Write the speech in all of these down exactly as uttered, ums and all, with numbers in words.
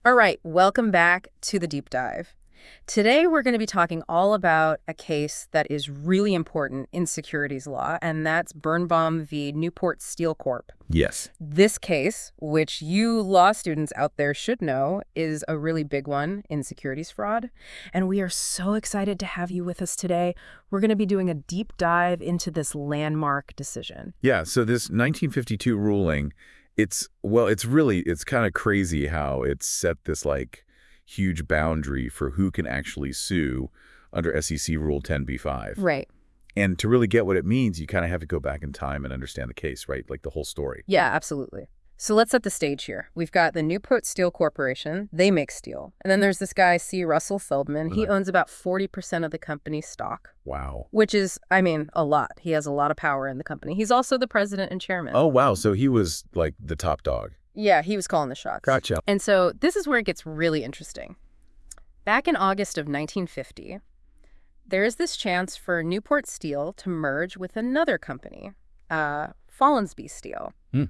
All right, welcome back to the deep dive. Today, we're going to be talking all about a case that is really important in securities law, and that's Birnbaum v. Newport Steel Corp. Yes. This case, which you law students out there should know, is a really big one in securities fraud. And we are so excited to have you with us today. We're going to be doing a deep dive into this landmark decision. Yeah, so this nineteen fifty-two ruling, it's, well, it's really, it's kind of crazy how it set this, like, huge boundary for who can actually sue under S E C Rule ten b five. Right. And to really get what it means, you kind of have to go back in time and understand the case, right? Like the whole story. Yeah, absolutely. So let's set the stage here. We've got the Newport Steel Corporation. They make steel. And then there's this guy, C. Russell Feldman. He Right. owns about forty percent of the company's stock, Wow. which is, I mean, a lot. He has a lot of power in the company. He's also the president and chairman. Oh, wow. So he was, like, the top dog. Yeah, he was calling the shots. Gotcha. And so this is where it gets really interesting. Back in August of nineteen fifty, there is this chance for Newport Steel to merge with another company, uh, Follansbee Steel. Hmm.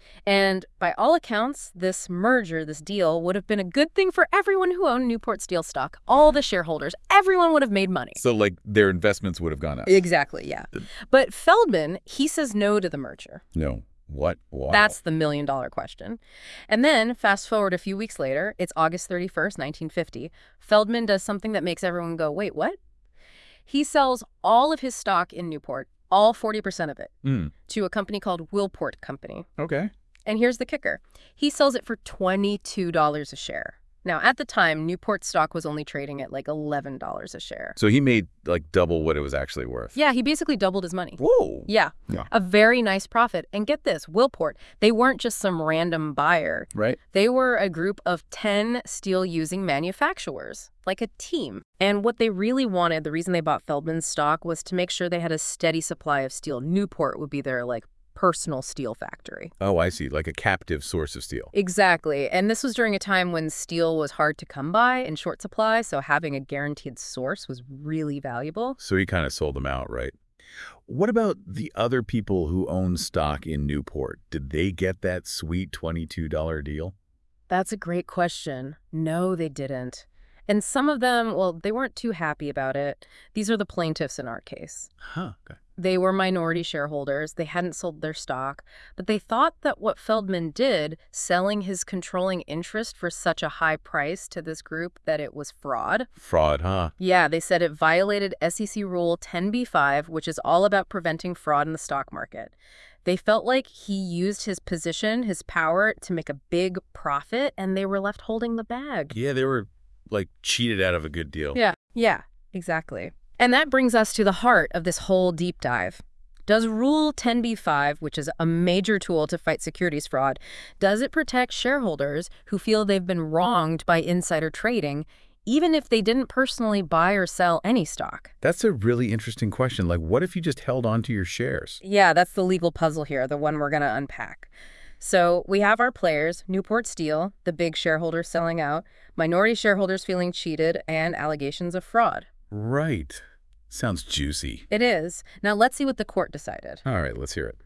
And by all accounts, this merger, this deal, would have been a good thing for everyone who owned Newport Steel stock. All the shareholders, everyone would have made money. So, like, their investments would have gone up. Exactly, yeah. But Feldman, he says no to the merger. No. What? Wow. That's the million dollar question. And then fast forward a few weeks later, it's August thirty-first, nineteen fifty. Feldman does something that makes everyone go, wait, what? He sells all of his stock in Newport, all forty percent of it, Mm. to a company called Willport Company. Okay. And here's the kicker. He sells it for twenty-two dollars a share. Now, at the time, Newport stock was only trading at like eleven dollars a share. So he made, like, double what it was actually worth. Yeah, he basically doubled his money. Whoa. Yeah, Yeah. a very nice profit. And get this, Willport, they weren't just some random buyer. Right? They were a group of ten steel-using manufacturers, like a team. And what they really wanted, the reason they bought Feldman's stock, was to make sure they had a steady supply of steel. Newport would be their, like, personal steel factory. Oh, I see. Like a captive source of steel. Exactly. And this was during a time when steel was hard to come by in short supply, so having a guaranteed source was really valuable. So he kind of sold them out, right? What about the other people who own stock in Newport? Did they get that sweet twenty-two dollar deal? That's a great question. No, they didn't. And some of them, well, they weren't too happy about it. These are the plaintiffs in our case. Huh. Okay. They were minority shareholders. They hadn't sold their stock, but they thought that what Feldman did, selling his controlling interest for such a high price to this group, that it was fraud. Fraud, huh? Yeah, they said it violated S E C Rule ten b five, which is all about preventing fraud in the stock market. They felt like he used his position, his power, to make a big profit, and they were left holding the bag. Yeah, they were, like, cheated out of a good deal. Yeah, yeah, exactly. And that brings us to the heart of this whole deep dive. Does Rule ten b five, which is a major tool to fight securities fraud, does it protect shareholders who feel they've been wronged by insider trading, even if they didn't personally buy or sell any stock? That's a really interesting question. Like, what if you just held on to your shares? Yeah, that's the legal puzzle here, the one we're going to unpack. So we have our players, Newport Steel, the big shareholders selling out, minority shareholders feeling cheated, and allegations of fraud. Right. Sounds juicy. It is. Now let's see what the court decided. All right, let's hear it.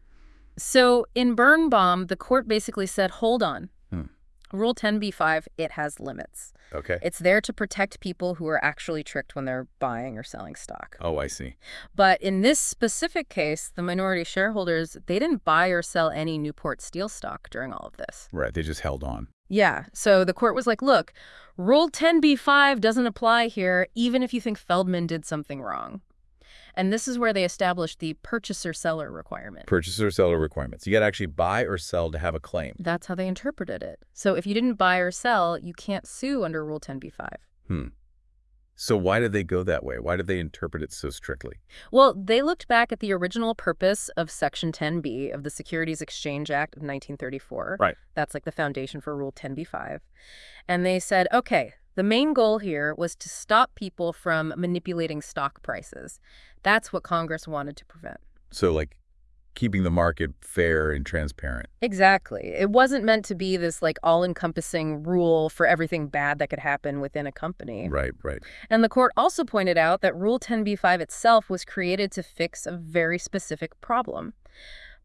So in Birnbaum, the court basically said, hold on. Hmm. Rule ten b five, it has limits. Okay. It's there to protect people who are actually tricked when they're buying or selling stock. Oh, I see. But in this specific case, the minority shareholders, they didn't buy or sell any Newport Steel stock during all of this. Right, they just held on. Yeah, so the court was like, look, Rule ten b five doesn't apply here, even if you think Feldman did something wrong. And this is where they established the purchaser-seller requirement. Purchaser-seller requirements. You got to actually buy or sell to have a claim. That's how they interpreted it. So if you didn't buy or sell, you can't sue under Rule ten b five. Hmm. So why did they go that way? Why did they interpret it so strictly? Well, they looked back at the original purpose of Section ten b of the Securities Exchange Act of nineteen thirty-four. Right. That's like the foundation for Rule ten b five. And they said, okay, the main goal here was to stop people from manipulating stock prices. That's what Congress wanted to prevent. So, like, keeping the market fair and transparent. Exactly. It wasn't meant to be this, like, all-encompassing rule for everything bad that could happen within a company. Right, right. And the court also pointed out that Rule ten b five itself was created to fix a very specific problem.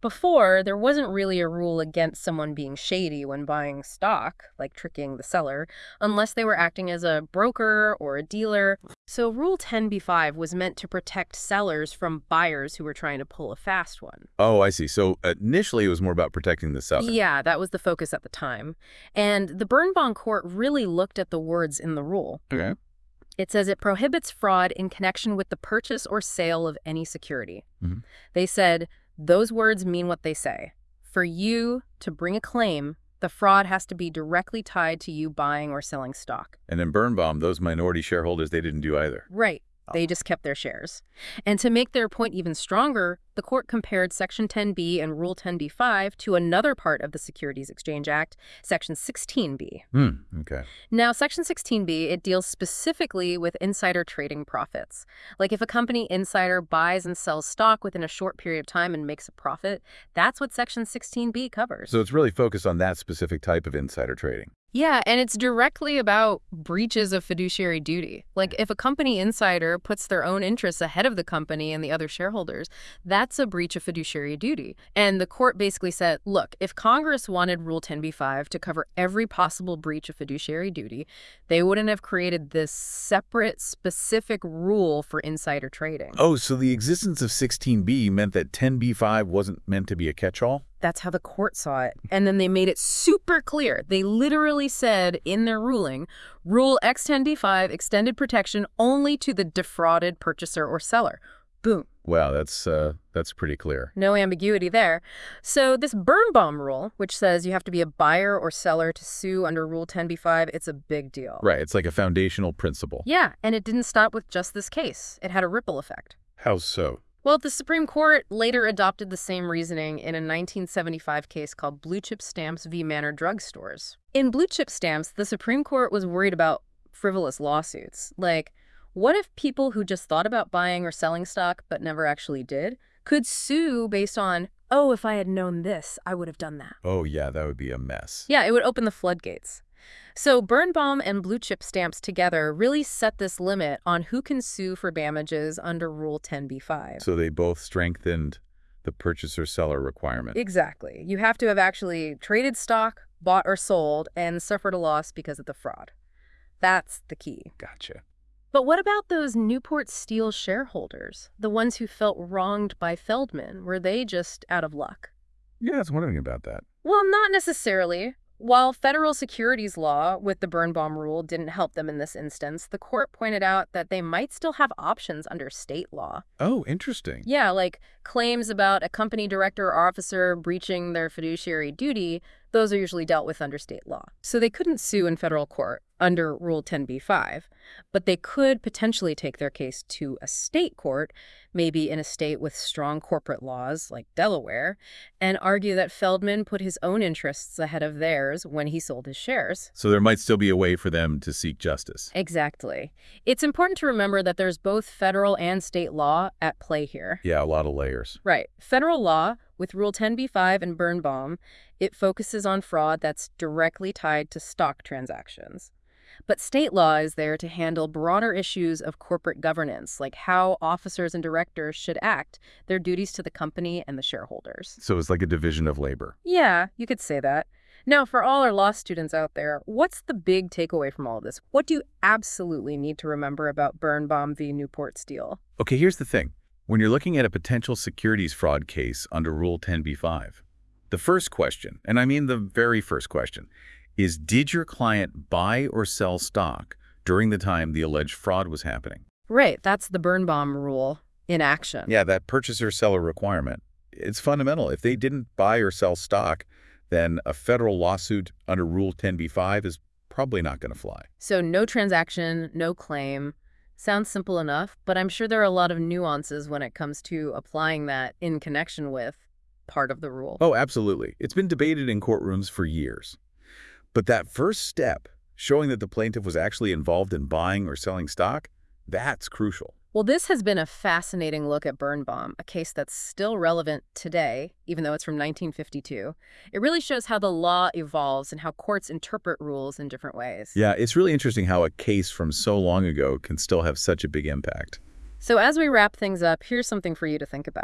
Before, there wasn't really a rule against someone being shady when buying stock, like tricking the seller, unless they were acting as a broker or a dealer. So Rule ten b five was meant to protect sellers from buyers who were trying to pull a fast one. Oh, I see. So initially it was more about protecting the seller. Yeah, that was the focus at the time. And the Birnbaum court really looked at the words in the rule. Okay. It says it prohibits fraud in connection with the purchase or sale of any security. Mm-hmm. They said, those words mean what they say. For you to bring a claim, the fraud has to be directly tied to you buying or selling stock. And in Birnbaum, those minority shareholders, they didn't do either. Right. They just kept their shares. And to make their point even stronger, the court compared Section ten b and Rule ten b five to another part of the Securities Exchange Act, Section sixteen b. Hmm, okay. Now, Section sixteen b, it deals specifically with insider trading profits. Like if a company insider buys and sells stock within a short period of time and makes a profit, that's what Section sixteen b covers. So it's really focused on that specific type of insider trading. Yeah, and it's directly about breaches of fiduciary duty. Like if a company insider puts their own interests ahead of the company and the other shareholders, that's a breach of fiduciary duty. And the court basically said, look, if Congress wanted Rule ten b five to cover every possible breach of fiduciary duty, they wouldn't have created this separate, specific rule for insider trading. Oh, so the existence of sixteen b meant that ten b five wasn't meant to be a catch-all? That's how the court saw it. And then they made it super clear. They literally said in their ruling, Rule X ten b five extended protection only to the defrauded purchaser or seller. Boom. Wow, that's uh, that's pretty clear. No ambiguity there. So this Birnbaum rule, which says you have to be a buyer or seller to sue under Rule ten b five, it's a big deal. Right, it's like a foundational principle. Yeah, and it didn't stop with just this case. It had a ripple effect. How so? Well, the Supreme Court later adopted the same reasoning in a nineteen seventy-five case called Blue Chip Stamps v. Manor Drug Stores. In Blue Chip Stamps, the Supreme Court was worried about frivolous lawsuits. Like, what if people who just thought about buying or selling stock but never actually did could sue based on, oh, if I had known this, I would have done that? Oh, yeah, that would be a mess. Yeah, it would open the floodgates. So Birnbaum and Blue Chip Stamps together really set this limit on who can sue for damages under Rule ten b five. So they both strengthened the purchaser-seller requirement. Exactly. You have to have actually traded stock, bought or sold, and suffered a loss because of the fraud. That's the key. Gotcha. But what about those Newport Steel shareholders, the ones who felt wronged by Feldman? Were they just out of luck? Yeah, I was wondering about that. Well, not necessarily. While federal securities law with the Birnbaum rule didn't help them in this instance, the court pointed out that they might still have options under state law. Oh, interesting. Yeah, like claims about a company director or officer breaching their fiduciary duty, those are usually dealt with under state law. So they couldn't sue in federal court under Rule ten b five, but they could potentially take their case to a state court, maybe in a state with strong corporate laws like Delaware, and argue that Feldman put his own interests ahead of theirs when he sold his shares. So there might still be a way for them to seek justice. Exactly. It's important to remember that there's both federal and state law at play here. Yeah, a lot of layers. Right. Federal law, with Rule ten b five and Birnbaum, it focuses on fraud that's directly tied to stock transactions. But state law is there to handle broader issues of corporate governance, like how officers and directors should act, their duties to the company and the shareholders. So it's like a division of labor. Yeah, you could say that. Now, for all our law students out there, what's the big takeaway from all of this? What do you absolutely need to remember about Birnbaum v. Newport Steel? Okay, here's the thing. When you're looking at a potential securities fraud case under Rule ten b five, the first question, and I mean the very first question, is did your client buy or sell stock during the time the alleged fraud was happening? Right, that's the Birnbaum rule in action. Yeah, that purchaser-seller requirement. It's fundamental. If they didn't buy or sell stock, then a federal lawsuit under Rule ten b five is probably not going to fly. So no transaction, no claim. Sounds simple enough, but I'm sure there are a lot of nuances when it comes to applying that in connection with part of the rule. Oh, absolutely. It's been debated in courtrooms for years. But that first step, showing that the plaintiff was actually involved in buying or selling stock, that's crucial. Well, this has been a fascinating look at Birnbaum, a case that's still relevant today, even though it's from nineteen fifty-two. It really shows how the law evolves and how courts interpret rules in different ways. Yeah, it's really interesting how a case from so long ago can still have such a big impact. So as we wrap things up, here's something for you to think about.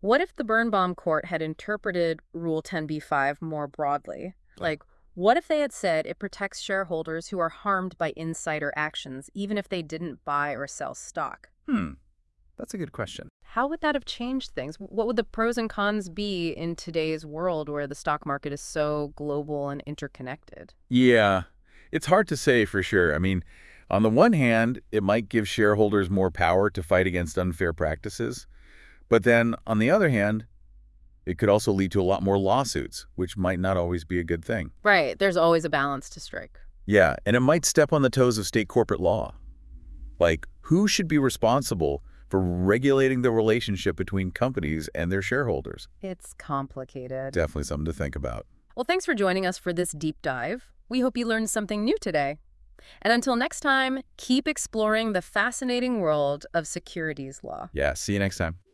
What if the Birnbaum court had interpreted Rule ten b five more broadly? Like, what if they had said it protects shareholders who are harmed by insider actions, even if they didn't buy or sell stock? Hmm, that's a good question. How would that have changed things? What would the pros and cons be in today's world where the stock market is so global and interconnected? Yeah, it's hard to say for sure. I mean, on the one hand, it might give shareholders more power to fight against unfair practices. But then, on the other hand, it could also lead to a lot more lawsuits, which might not always be a good thing. Right, there's always a balance to strike. Yeah, and it might step on the toes of state corporate law. Like, who should be responsible for regulating the relationship between companies and their shareholders? It's complicated. Definitely something to think about. Well, thanks for joining us for this deep dive. We hope you learned something new today. And until next time, keep exploring the fascinating world of securities law. Yeah, see you next time.